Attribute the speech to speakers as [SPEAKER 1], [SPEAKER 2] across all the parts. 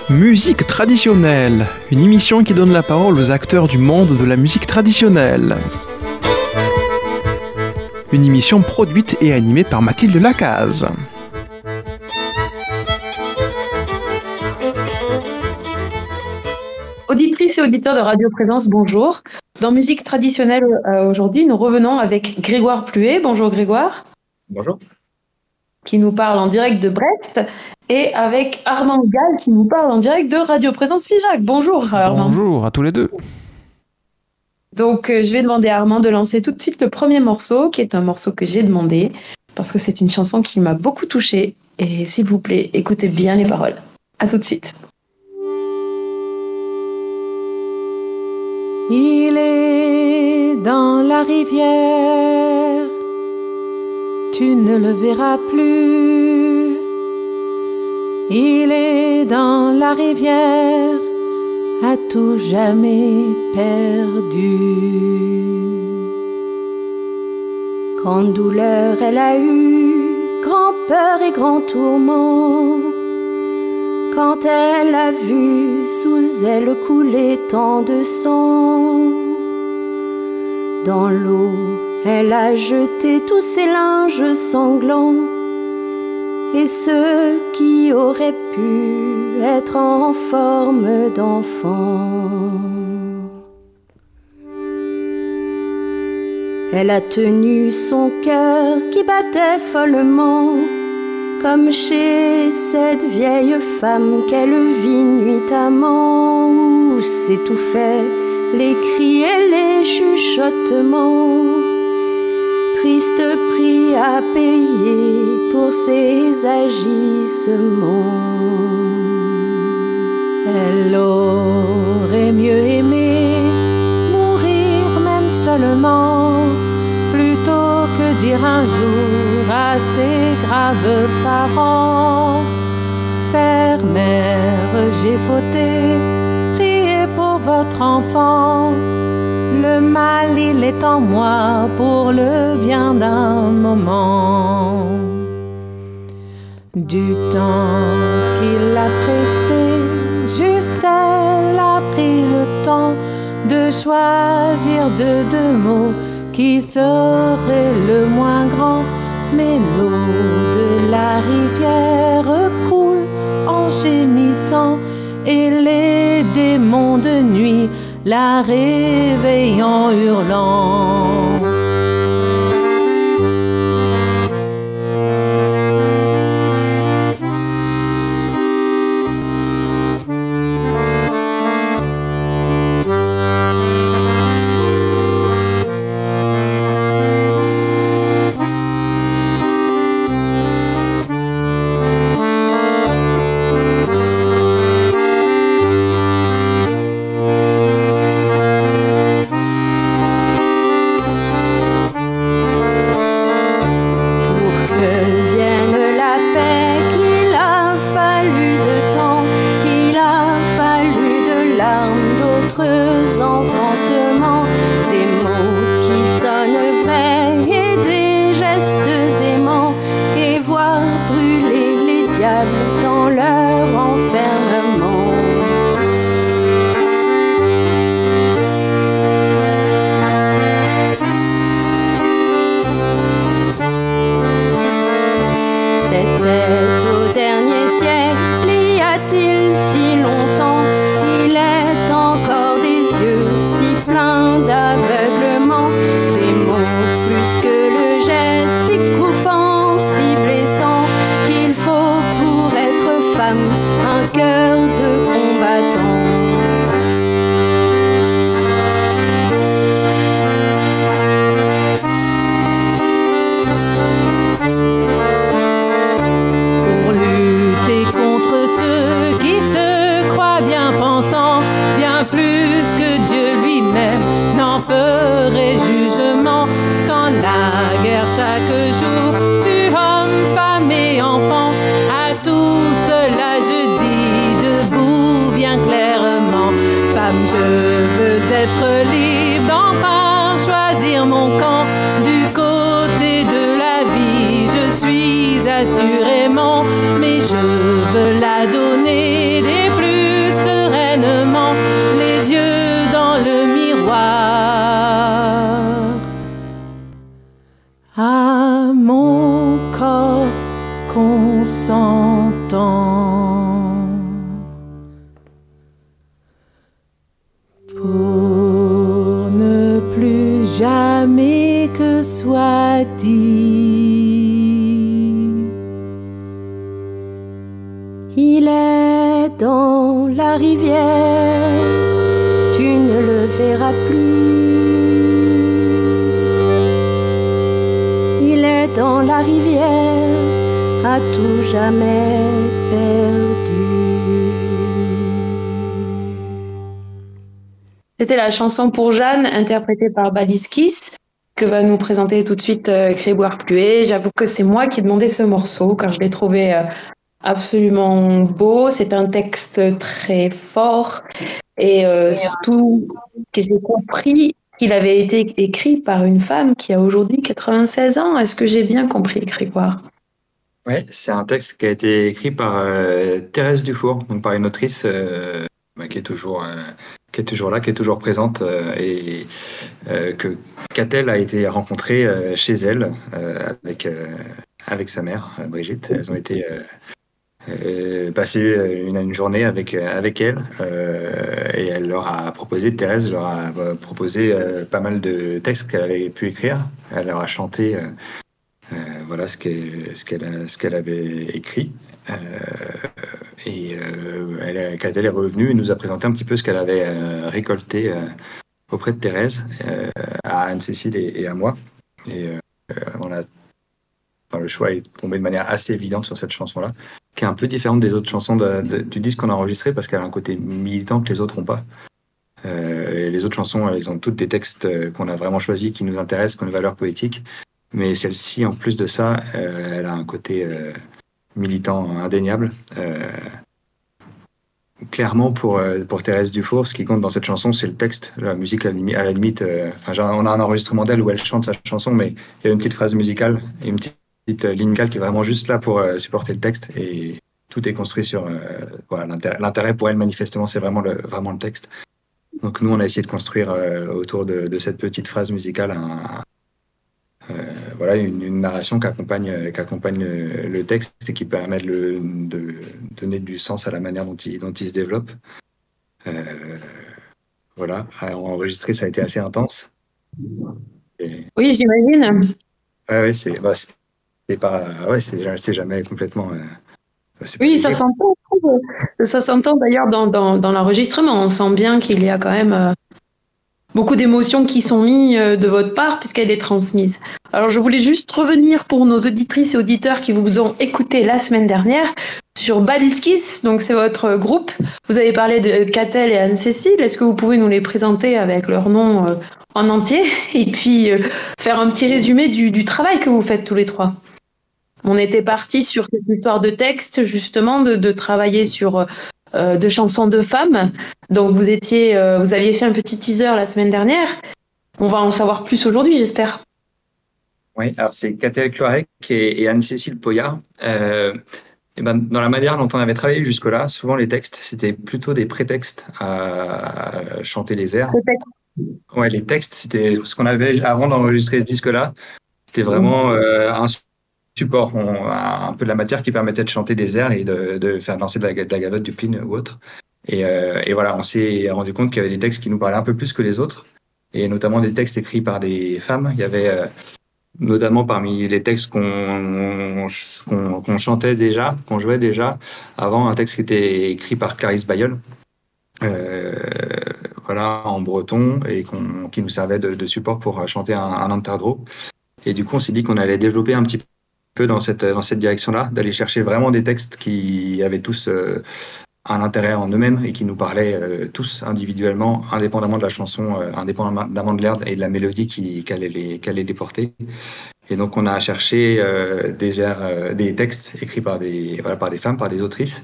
[SPEAKER 1] Musique traditionnelle, une émission qui donne la parole aux acteurs du monde de la musique traditionnelle. Une émission produite et animée par Mathilde Lacaze.
[SPEAKER 2] Auditrices et auditeurs de Radio Présence, bonjour. Dans Musique traditionnelle, aujourd'hui, nous revenons avec Grégoire Pluet. Bonjour Grégoire.
[SPEAKER 3] Bonjour.
[SPEAKER 2] Qui nous parle en direct de Brest. Et avec Armand Gall qui nous parle en direct de Radio Présence Figeac. Bonjour Armand.
[SPEAKER 1] Bonjour à tous les deux.
[SPEAKER 2] Donc je vais demander à Armand de lancer tout de suite le premier morceau, qui est un morceau que j'ai demandé, parce que c'est une chanson qui m'a beaucoup touchée. Et s'il vous plaît, écoutez bien les paroles. À tout de suite.
[SPEAKER 4] Il est dans la rivière, tu ne le verras plus. Il est dans la rivière, à tout jamais perdu. Grande douleur elle a eu, grand peur et grand tourment, quand elle a vu sous elle couler tant de sang. Dans l'eau, elle a jeté tous ses linges sanglants, et ceux qui auraient pu être en forme d'enfant. Elle a tenu son cœur qui battait follement, comme chez cette vieille femme qu'elle vit nuitamment, où s'étouffaient les cris et les chuchotements. Triste prix à payer pour ses agissements. Elle aurait mieux aimé mourir même seulement, plutôt que dire un jour à ses graves parents: Père, mère, j'ai fauté, priez pour votre enfant. Le mal, il est en moi pour le bien d'un moment. Du temps qu'il a pressé, juste elle a pris le temps de choisir de deux mots qui seraient le moins grand. Mais l'eau de la rivière coule en gémissant, et les démons de nuit la réveille en hurlant. Assurément, mais je veux la donner des plus on s'entend. Pour ne plus jamais que soit dit, il est dans la rivière, tu ne le verras plus. Il est dans la rivière, à tout jamais perdu.
[SPEAKER 2] C'était la chanson pour Jeanne, interprétée par Baliskis, que va nous présenter tout de suite Grégoire Pluet. J'avoue que c'est moi qui ai demandé ce morceau, car je l'ai trouvé absolument beau. C'est un texte très fort, et surtout que j'ai compris qu'il avait été écrit par une femme qui a aujourd'hui 96 ans. Est-ce que j'ai bien compris, Grégoire ?
[SPEAKER 3] Oui, c'est un texte qui a été écrit par Thérèse Dufour, donc par une autrice qui est toujours là, qui est toujours présente, et que Catel a été rencontrée chez elle avec sa mère, Brigitte. Elles ont été passer une journée avec elle, et elle leur a proposé, Thérèse leur a proposé pas mal de textes qu'elle avait pu écrire. Elle leur a chanté voilà ce qu'elle avait écrit. Catel est revenue et nous a présenté un petit peu ce qu'elle avait récolté auprès de Thérèse, à Anne-Cécile et à moi. Et le choix est tombé de manière assez évidente sur cette chanson-là, qui est un peu différente des autres chansons du disque qu'on a enregistré, parce qu'elle a un côté militant que les autres n'ont pas. Les autres chansons, elles ont toutes des textes qu'on a vraiment choisis, qui nous intéressent, qui ont une valeur poétique. Mais celle-ci, en plus de ça, elle a un côté militant indéniable. Clairement, pour Thérèse Dufour, ce qui compte dans cette chanson, c'est le texte. La musique, à la limite, on a un enregistrement d'elle où elle chante sa chanson, mais il y a une petite phrase musicale et une petite ligne musicale qui est vraiment juste là pour supporter le texte. Et tout est construit sur l'intérêt pour elle, manifestement, c'est vraiment le texte. Donc nous, on a essayé de construire autour de cette petite phrase musicale une narration qui accompagne le texte et qui permet de donner du sens à la manière dont il se développe. Enregistrer, ça a été assez intense.
[SPEAKER 2] Oui, j'imagine.
[SPEAKER 3] C'est jamais complètement.
[SPEAKER 2] Oui, ça s'entend. Ça s'entend d'ailleurs dans l'enregistrement. On sent bien qu'il y a quand même beaucoup d'émotions qui sont mises de votre part, puisqu'elle est transmise. Alors, je voulais juste revenir pour nos auditrices et auditeurs qui vous ont écouté la semaine dernière sur Baliskis, donc c'est votre groupe. Vous avez parlé de Catel et Anne-Cécile. Est-ce que vous pouvez nous les présenter avec leur nom en entier et puis faire un petit résumé du travail que vous faites tous les trois? On était parti sur cette histoire de texte, justement, de travailler sur de chansons de femmes. Donc, vous aviez fait un petit teaser la semaine dernière. On va en savoir plus aujourd'hui, j'espère.
[SPEAKER 3] Oui, alors c'est Catel Cloarec et Anne-Cécile Poyard. Dans la manière dont on avait travaillé jusque-là, souvent les textes, c'était plutôt des prétextes à chanter les airs. Ouais, les textes, c'était ce qu'on avait avant d'enregistrer ce disque-là. C'était vraiment un support, un peu de la matière qui permettait de chanter des airs et de faire danser de la gavotte, du pline ou autre. Et voilà, on s'est rendu compte qu'il y avait des textes qui nous parlaient un peu plus que les autres, et notamment des textes écrits par des femmes. Il y avait notamment parmi les textes qu'on chantait déjà, qu'on jouait déjà avant, un texte qui était écrit par Clarisse Bayeul, en breton, et qui nous servait de support pour chanter un interdro. Et du coup, on s'est dit qu'on allait développer un petit peu dans cette direction-là, d'aller chercher vraiment des textes qui avaient tous un intérêt en eux-mêmes et qui nous parlaient tous individuellement, indépendamment de la chanson, indépendamment de l'air et de la mélodie qu'elle allait les porter. Et donc on a cherché des textes écrits par des femmes, par des autrices,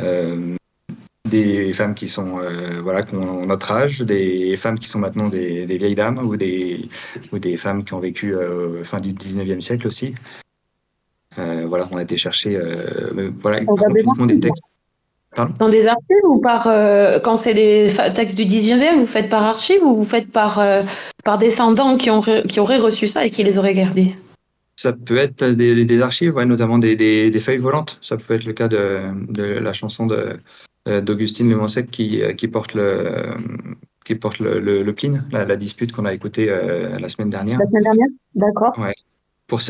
[SPEAKER 3] des femmes qui sont qui ont notre âge, des femmes qui sont maintenant des vieilles dames, ou des femmes qui ont vécu fin du 19e siècle aussi. On a été chercher uniquement des textes. Pardon ?
[SPEAKER 2] Dans des archives ou quand c'est des textes du 19e, vous faites par archive ou vous faites par descendants qui auraient reçu ça et qui les auraient gardés?
[SPEAKER 3] Ça peut être des archives, ouais, notamment des feuilles volantes. Ça peut être le cas de la chanson d'Augustine Lemoisec qui porte le Pline, la dispute qu'on a écoutée la semaine dernière.
[SPEAKER 2] La semaine dernière? D'accord.
[SPEAKER 3] Ouais. Pour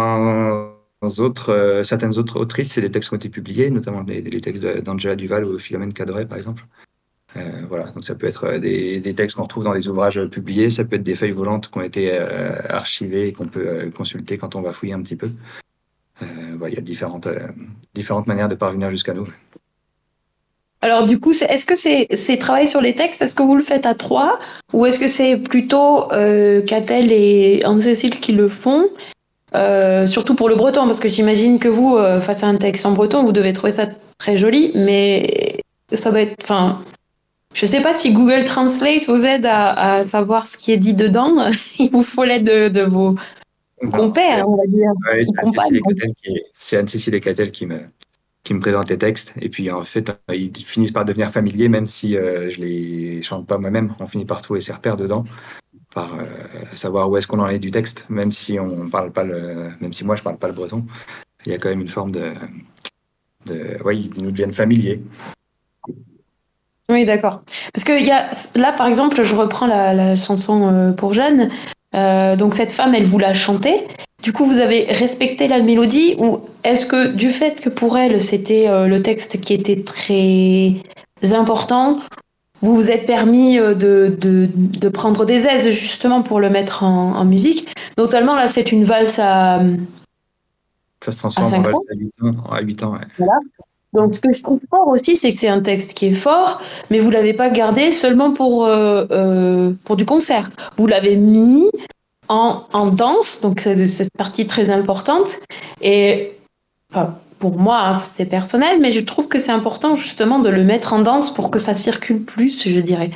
[SPEAKER 3] certaines autres autrices, c'est des textes qui ont été publiés, notamment les textes d'Angela Duval ou Philomène Cadoret, par exemple. Voilà, donc ça peut être des textes qu'on retrouve dans des ouvrages publiés, ça peut être des feuilles volantes qui ont été archivées et qu'on peut consulter quand on va fouiller un petit peu. Voilà, il y a différentes manières de parvenir jusqu'à nous.
[SPEAKER 2] Alors du coup, est-ce que c'est travailler sur les textes, est-ce que vous le faites à 3 ou est-ce que c'est plutôt Catel et Anne-Cécile qui le font, surtout pour le breton, parce que j'imagine que vous, face à un texte en breton, vous devez trouver ça très joli, mais ça doit être... Enfin, je ne sais pas si Google Translate vous aide à savoir ce qui est dit dedans. Il vous faut l'aide de vos compères, on va dire.
[SPEAKER 3] Ouais, c'est Anne-Cécile et Catel qui me présentent les textes. Et puis, en fait, ils finissent par devenir familiers, même si je les chante pas moi-même. On finit par trouver ses repères dedans, par savoir où est-ce qu'on en est du texte, même si on parle pas même si moi je parle pas le breton. Il y a quand même une forme ouais, ils nous deviennent familiers.
[SPEAKER 2] Oui, d'accord. Parce que là, par exemple, je reprends la chanson pour Jeanne. Donc cette femme, elle vous l'a chantée. Du coup, vous avez respecté la mélodie ou est-ce que du fait que pour elle, c'était le texte qui était très important, vous vous êtes permis de prendre des aises justement pour le mettre en musique? Notamment, là, c'est une valse à
[SPEAKER 3] Ça se transforme en valse à 8 ans. Ouais.
[SPEAKER 2] Voilà. Donc, ce que je trouve fort aussi, c'est que c'est un texte qui est fort, mais vous ne l'avez pas gardé seulement pour du concert. Vous l'avez mis en danse, donc c'est cette partie très importante. Et enfin, pour moi, hein, c'est personnel, mais je trouve que c'est important justement de le mettre en danse pour que ça circule plus, je dirais.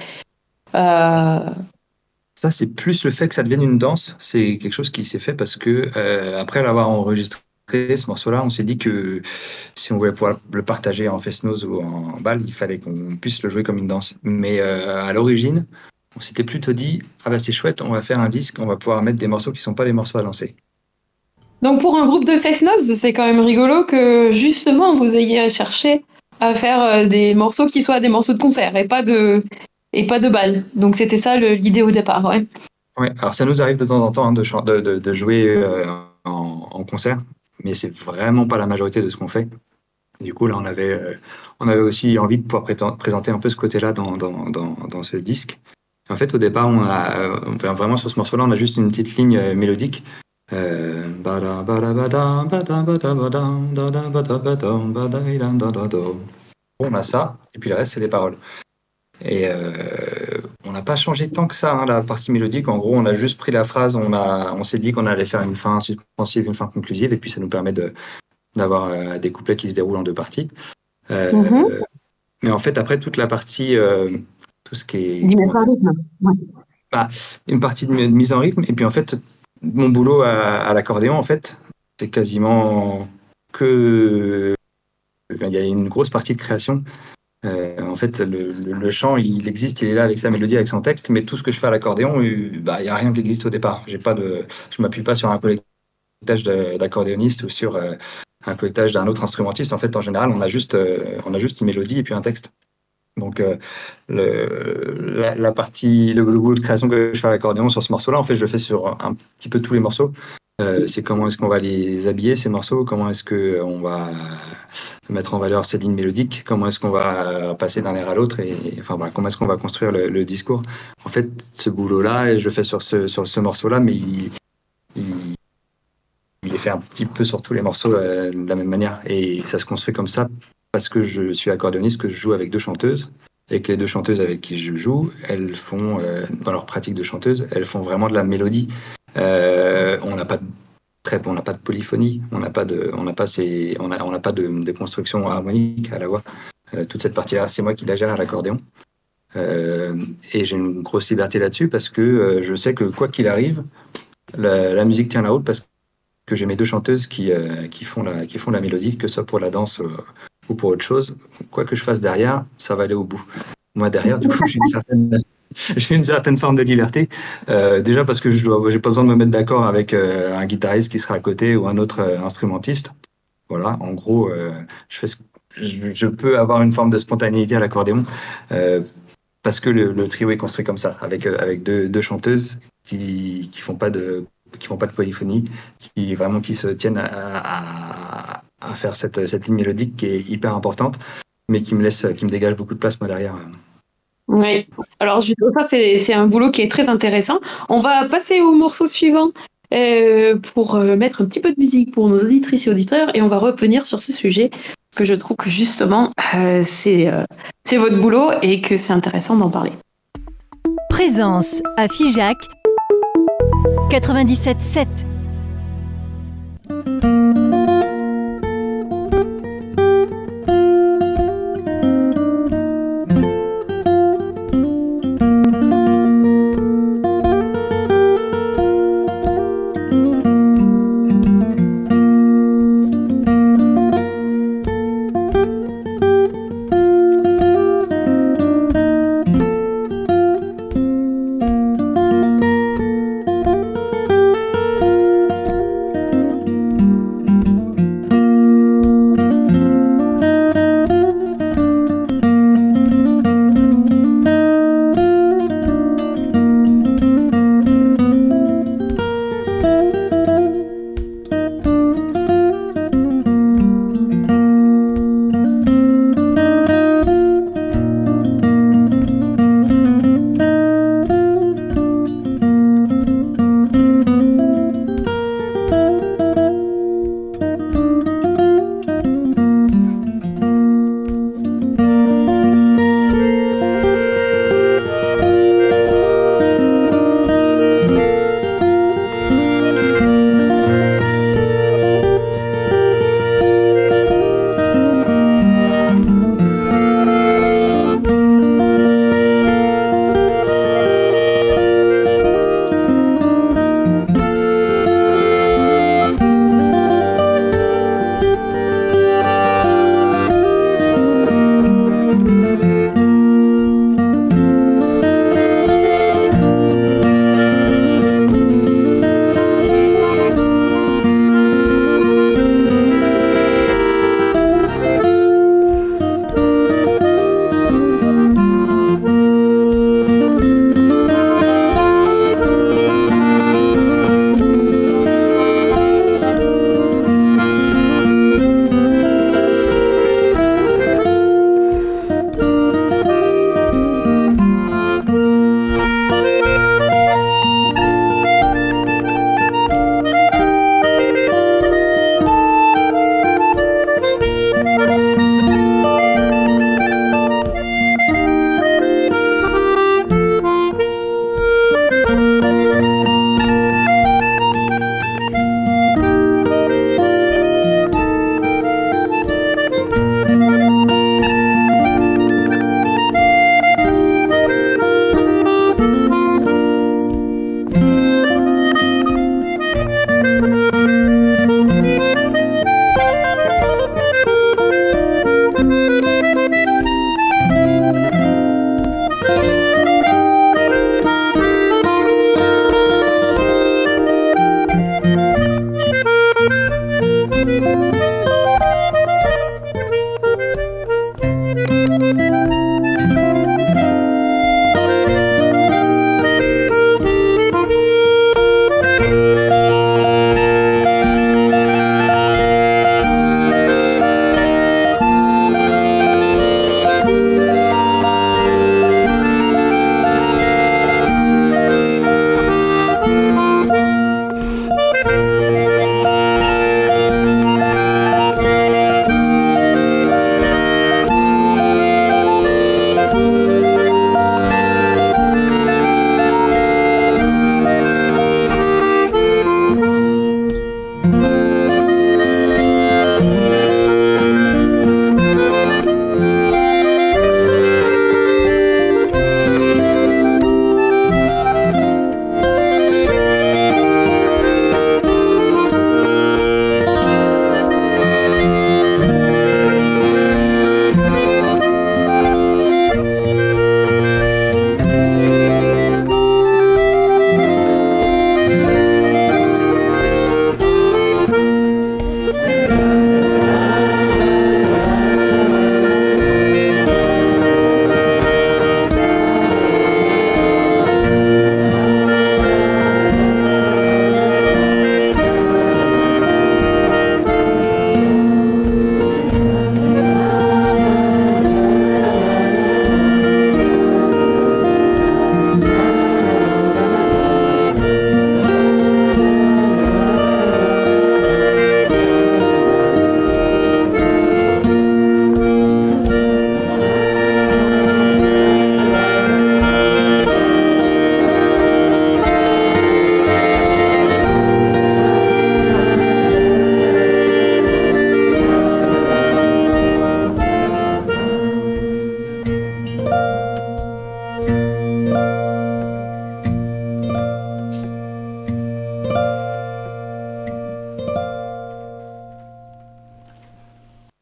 [SPEAKER 3] Ça, c'est plus le fait que ça devienne une danse. C'est quelque chose qui s'est fait parce que, après l'avoir enregistré, ce morceau-là, on s'est dit que si on voulait pouvoir le partager en fest-noz ou en bal, il fallait qu'on puisse le jouer comme une danse. Mais à l'origine, on s'était plutôt dit « Ah bah c'est chouette, on va faire un disque, on va pouvoir mettre des morceaux qui ne sont pas des morceaux à danser. »
[SPEAKER 2] Donc pour un groupe de fest-noz, c'est quand même rigolo que justement vous ayez cherché à faire des morceaux qui soient des morceaux de concert et pas de bal. Donc c'était ça l'idée au départ, ouais.
[SPEAKER 3] Ouais, alors ça nous arrive de temps en temps de jouer en concert, mais c'est vraiment pas la majorité de ce qu'on fait. Du coup, là, on avait aussi envie de pouvoir présenter un peu ce côté-là dans ce disque. En fait, au départ, vraiment sur ce morceau-là, on a juste une petite ligne mélodique. On a ça, et puis le reste, c'est des paroles. Et on n'a pas changé tant que ça, hein, la partie mélodique. En gros, on a juste pris la phrase, on s'est dit qu'on allait faire une fin suspensive, une fin conclusive, et puis ça nous permet d'avoir des couplets qui se déroulent en 2 parties. Mais en fait, après, toute la partie, tout ce qui est...
[SPEAKER 2] Mise en rythme. Ouais.
[SPEAKER 3] Bah, une partie de mise en rythme, et puis en fait, mon boulot à l'accordéon, en fait, c'est quasiment que... Il y a une grosse partie de création. En fait, le chant, il existe, il est là avec sa mélodie, avec son texte, mais tout ce que je fais à l'accordéon, il n'y a rien qui existe au départ. Je ne m'appuie pas sur un collectage d'accordéoniste ou sur un collectage d'un autre instrumentiste. En fait, en général, on a juste une mélodie et puis un texte. Donc, la partie, le boulot de création que je fais à l'accordéon sur ce morceau-là, en fait, je le fais sur un petit peu tous les morceaux. C'est comment est-ce qu'on va les habiller, ces morceaux, comment est-ce qu'on va mettre en valeur ces lignes mélodiques, comment est-ce qu'on va passer d'un air à l'autre, et enfin voilà, comment est-ce qu'on va construire le discours. En fait, ce boulot-là, je le fais sur ce morceau-là, mais il est fait un petit peu sur tous les morceaux de la même manière, et ça se construit comme ça parce que je suis accordéoniste, que je joue avec 2 chanteuses, et que les 2 chanteuses avec qui je joue, elles font, dans leur pratique de chanteuse, elles font vraiment de la mélodie. On n'a pas de polyphonie, on n'a pas de construction harmonique à la voix. Toute cette partie-là, c'est moi qui la gère à l'accordéon. Et j'ai une grosse liberté là-dessus parce que je sais que quoi qu'il arrive, la musique tient la route parce que j'ai mes 2 chanteuses qui font la mélodie, que ce soit pour la danse ou pour autre chose. Quoi que je fasse derrière, ça va aller au bout. Moi, derrière, du coup, j'ai j'ai une certaine forme de liberté. Déjà parce que j'ai pas besoin de me mettre d'accord avec un guitariste qui sera à côté ou un autre instrumentiste. Voilà, en gros, je peux avoir une forme de spontanéité à l'accordéon parce que le trio est construit comme ça, avec deux chanteuses qui font pas de polyphonie, qui se tiennent à faire cette ligne mélodique qui est hyper importante, mais qui me dégage beaucoup de place moi derrière.
[SPEAKER 2] Oui, alors ça c'est un boulot qui est très intéressant. On va passer au morceau suivant pour mettre un petit peu de musique pour nos auditrices et auditeurs et on va revenir sur ce sujet que je trouve que justement c'est votre boulot et que c'est intéressant d'en parler.
[SPEAKER 5] Présence à Figeac 97.7.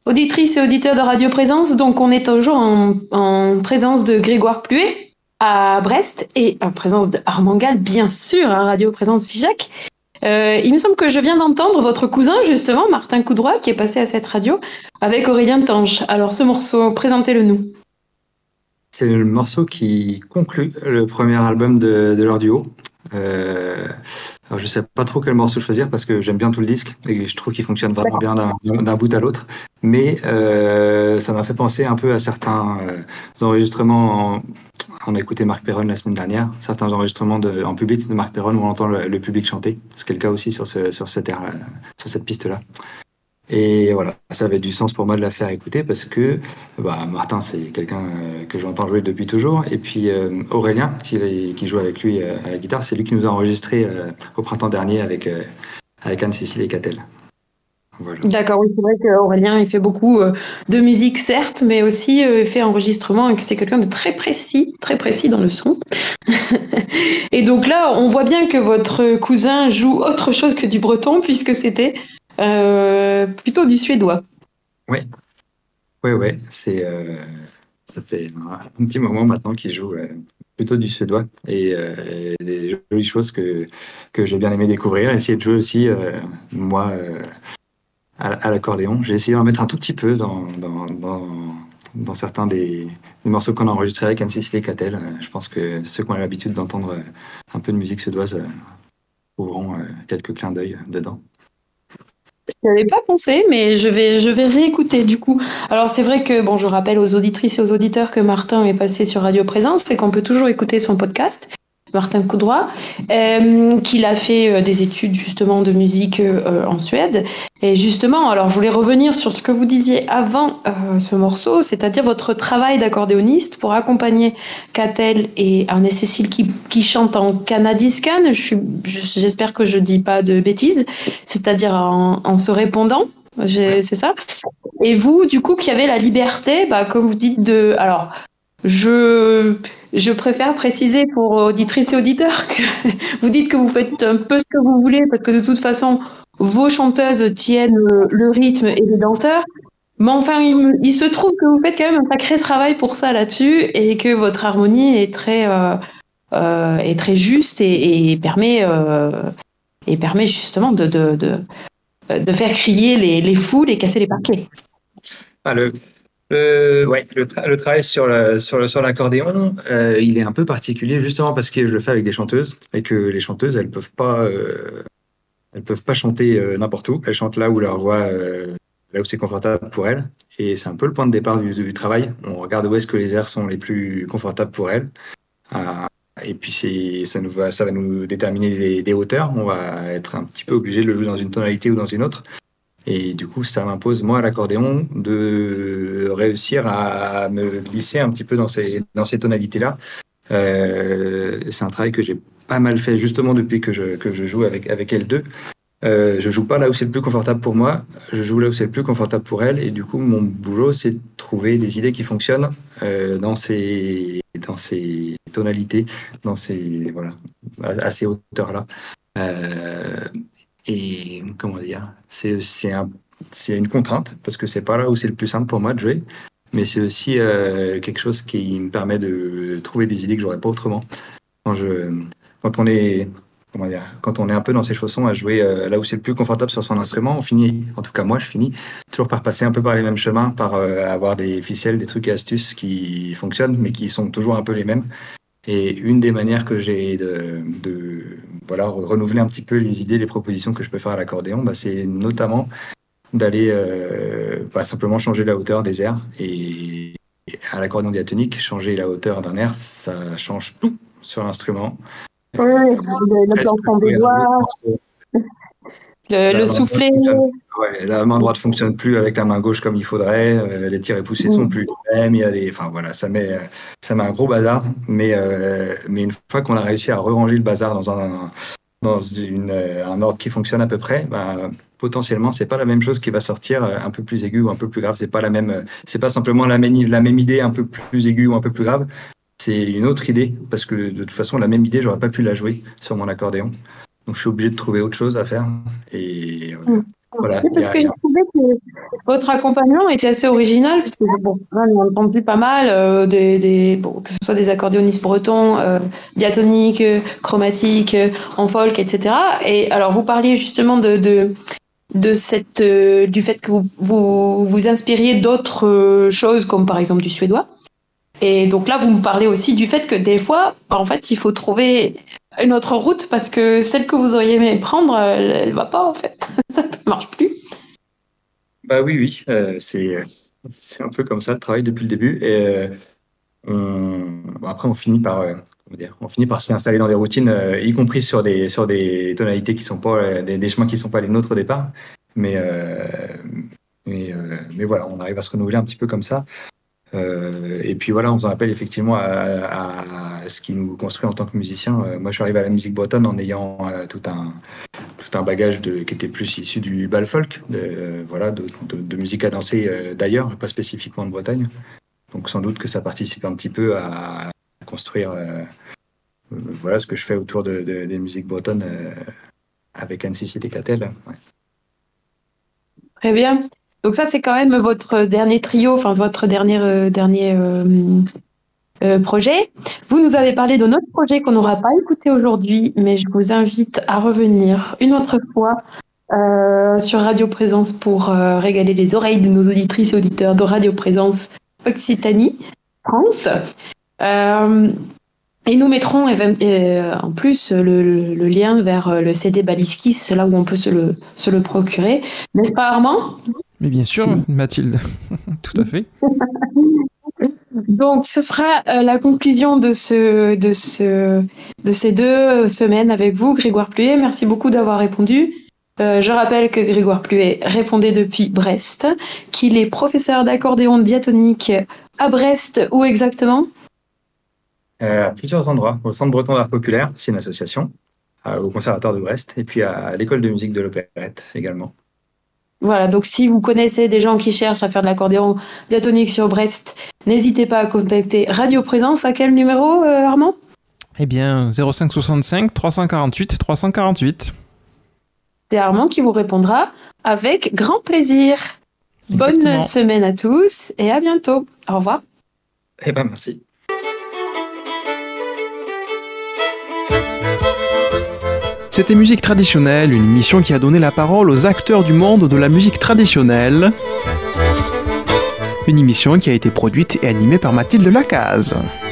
[SPEAKER 2] auditrices et auditeurs de Radio Présence. Donc, on est toujours en présence de Grégoire Pluet à Brest et en présence d'Armand Gall, bien sûr, à Radio Présence Figeac. Il me semble que je viens d'entendre votre cousin, justement, Martin Coudroy, qui est passé à cette radio avec Aurélien Tange. Alors, ce morceau, présentez-le nous.
[SPEAKER 3] C'est le morceau qui conclut le premier album de leur duo. Alors je sais pas trop quel morceau choisir parce que j'aime bien tout le disque et je trouve qu'il fonctionne vraiment bien d'un bout à l'autre. Mais ça m'a fait penser un peu à certains enregistrements. On a écouté Marc Perron la semaine dernière, certains enregistrements en public de Marc Perron où on entend le public chanter. C'est le cas aussi sur cette piste-là. Et voilà, ça avait du sens pour moi de la faire écouter parce que Martin, c'est quelqu'un que j'entends jouer depuis toujours. Et puis Aurélien, qui joue avec lui à la guitare, c'est lui qui nous a enregistré au printemps dernier avec Anne-Cécile et Catel. Voilà.
[SPEAKER 2] D'accord, oui, c'est vrai qu'Aurélien, il fait beaucoup de musique, certes, mais aussi fait enregistrement et que c'est quelqu'un de très précis dans le son. Et donc là, on voit bien que votre cousin joue autre chose que du breton puisque c'était plutôt du suédois.
[SPEAKER 3] Oui, c'est ça fait un petit moment maintenant qu'il joue plutôt du suédois et des jolies choses que j'ai bien aimé découvrir. Essayer de jouer aussi moi à l'accordéon. J'ai essayé d'en mettre un tout petit peu dans certains des morceaux qu'on a enregistrés avec Anne-Cécile et Catel. Je pense que ceux qui ont l'habitude d'entendre un peu de musique suédoise trouveront quelques clins d'œil dedans.
[SPEAKER 2] Je n'avais pas pensé, mais je vais réécouter du coup. Alors c'est vrai que, je rappelle aux auditrices et aux auditeurs que Martin est passé sur Radio Présence et qu'on peut toujours écouter son podcast, Martin Coudroy, qu'il a fait des études justement de musique en Suède. Et justement, alors je voulais revenir sur ce que vous disiez avant ce morceau, c'est-à-dire votre travail d'accordéoniste pour accompagner Catel et Anne-Cécile qui chante en canadiscan. J'espère que je dis pas de bêtises, c'est-à-dire en se répondant. C'est ça. Et vous, du coup, qui avez la liberté, comme vous dites, alors, je préfère préciser pour auditrices et auditeurs que vous dites que vous faites un peu ce que vous voulez parce que de toute façon, vos chanteuses tiennent le rythme et les danseurs. Mais enfin, il se trouve que vous faites quand même un sacré travail pour ça là-dessus et que votre harmonie est très juste et permet justement de faire crier les foules et casser les parquets.
[SPEAKER 3] Le travail sur l'accordéon, il est un peu particulier justement parce que je le fais avec des chanteuses et que les chanteuses, elles peuvent pas chanter n'importe où. Elles chantent là où leur voix, là où c'est confortable pour elles. Et c'est un peu le point de départ du travail. On regarde où est-ce que les airs sont les plus confortables pour elles. Et puis ça va nous déterminer des hauteurs. On va être un petit peu obligé de le jouer dans une tonalité ou dans une autre. Et du coup, ça m'impose, moi, à l'accordéon, de réussir à me glisser un petit peu dans ces tonalités-là. C'est un travail que j'ai pas mal fait, justement, depuis que je joue avec elles deux. Je joue pas là où c'est le plus confortable pour moi, je joue là où c'est le plus confortable pour elles. Et du coup, mon boulot, c'est de trouver des idées qui fonctionnent dans ces tonalités, à ces hauteurs-là. Et comment dire, c'est une contrainte parce que c'est pas là où c'est le plus simple pour moi de jouer, mais c'est aussi quelque chose qui me permet de trouver des idées que j'aurais pas autrement. Quand on est un peu dans ses chaussons à jouer là où c'est le plus confortable sur son instrument, on finit, en tout cas moi, je finis toujours par passer un peu par les mêmes chemins, par avoir des ficelles, des trucs et astuces qui fonctionnent, mais qui sont toujours un peu les mêmes. Et une des manières que j'ai de renouveler un petit peu les idées, les propositions que je peux faire à l'accordéon, c'est notamment d'aller simplement changer la hauteur des airs. Et à l'accordéon diatonique, changer la hauteur d'un air, ça change tout sur l'instrument.
[SPEAKER 2] Oui, le planchon des doigts, le soufflet.
[SPEAKER 3] La main droite fonctionne plus avec la main gauche comme il faudrait. Les tirs et poussées sont plus les mêmes. Ça met un gros bazar. Mais une fois qu'on a réussi à ranger le bazar dans un ordre qui fonctionne à peu près, potentiellement c'est pas la même chose qui va sortir un peu plus aigu ou un peu plus grave. C'est pas simplement la même idée un peu plus aiguë ou un peu plus grave. C'est une autre idée parce que de toute façon la même idée j'aurais pas pu la jouer sur mon accordéon. Donc je suis obligé de trouver autre chose à faire et Voilà,
[SPEAKER 2] Oui, parce que j'ai trouvé que votre accompagnement était assez original, parce que bon, là, on a entendu pas mal, que ce soit des accordéonistes bretons, diatoniques, chromatiques, en folk, etc. Et alors, vous parliez justement de cette, du fait que vous inspiriez d'autres choses, comme par exemple du suédois. Et donc là, vous me parlez aussi du fait que des fois, en fait, il faut trouver une autre route parce que celle que vous auriez aimé prendre, elle va pas, en fait. Ça ne marche plus.
[SPEAKER 3] bah oui, c'est un peu comme ça le travail depuis le début. Et bon, après, on finit par, comment dire, on finit par s'y installer dans des routines, y compris sur des tonalités qui sont pas des chemins qui sont pas les nôtres au départ. Mais, mais voilà, on arrive à se renouveler un petit peu comme ça. Et puis voilà, on faisant appel effectivement à ce qui nous construit en tant que musicien. Moi, je suis arrivé à la musique bretonne en ayant tout un bagage qui était plus issu du bal folk, voilà, de musique à danser d'ailleurs, pas spécifiquement de Bretagne. Donc sans doute que ça participe un petit peu à construire voilà ce que je fais autour des musiques bretonnes avec Anne-Cécile Catel. Ouais.
[SPEAKER 2] Très bien. Donc ça, c'est quand même votre dernier trio, enfin votre dernier projet. Vous nous avez parlé d'un autre projet qu'on n'aura pas écouté aujourd'hui, mais je vous invite à revenir une autre fois sur Radio Présence pour régaler les oreilles de nos auditrices et auditeurs de Radio Présence Occitanie, France. Et nous mettrons en plus le lien vers le CD Baliskis, là où on peut se le procurer. N'est-ce pas, Armand ?
[SPEAKER 1] Mais bien sûr, Mathilde, tout à fait.
[SPEAKER 2] Donc, ce sera la conclusion de ces 2 semaines avec vous, Grégoire Pluet. Merci beaucoup d'avoir répondu. Je rappelle que Grégoire Pluet répondait depuis Brest, qu'il est professeur d'accordéon diatonique à Brest. Où exactement ?
[SPEAKER 3] À plusieurs endroits. Au Centre breton d'art populaire, c'est une association, au Conservatoire de Brest, et puis à l'école de musique de l'Opérette également.
[SPEAKER 2] Voilà, donc si vous connaissez des gens qui cherchent à faire de l'accordéon diatonique sur Brest, n'hésitez pas à contacter Radio Présence. À quel numéro, Armand ?
[SPEAKER 1] Eh bien, 05 65 348 348.
[SPEAKER 2] C'est Armand qui vous répondra avec grand plaisir.
[SPEAKER 1] Exactement.
[SPEAKER 2] Bonne semaine à tous et à bientôt. Au revoir.
[SPEAKER 3] Eh ben merci.
[SPEAKER 1] C'était Musique traditionnelle, une émission qui a donné la parole aux acteurs du monde de la musique traditionnelle. Une émission qui a été produite et animée par Mathilde Lacaze.